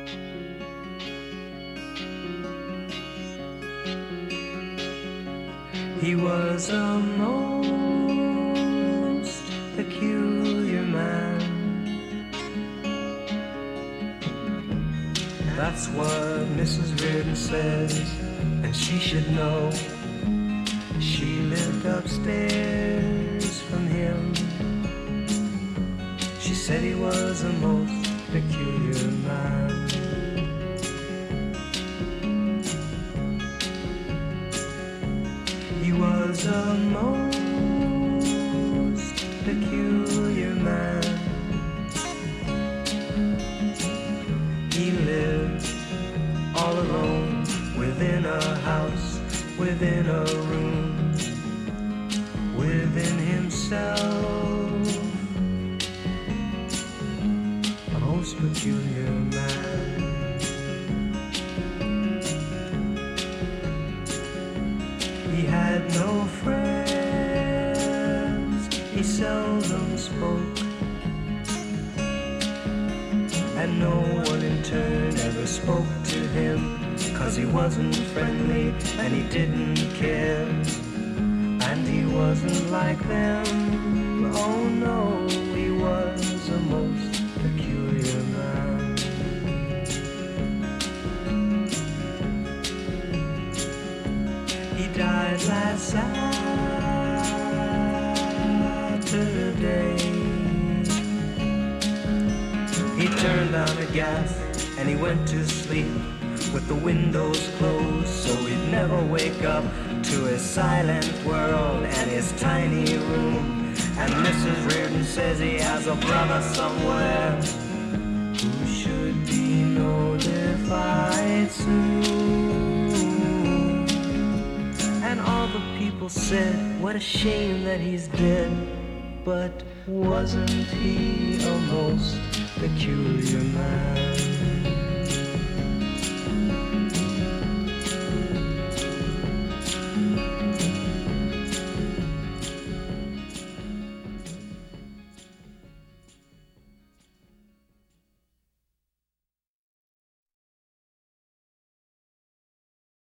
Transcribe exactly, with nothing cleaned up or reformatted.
He was a most peculiar man. That's what Missus Reardon says, and she should know. She lived upstairs from him. She said he was a most peculiar man. He was a most peculiar man. He lived all alone within a house, within a room, within himself. A most peculiar man. He had no friends, he seldom spoke, and no one in turn ever spoke to him, 'cause he wasn't friendly and he didn't care, and he wasn't like them. Oh no, he was a most peculiar man. He died last Saturday. He turned on the gas and he went to sleep with the windows closed, so he'd never wake up to his silent world and his tiny room. And Missus Reardon says he has a brother somewhere who should be notified soon. And all the people said, what a shame that he's dead. But wasn't he a most peculiar man?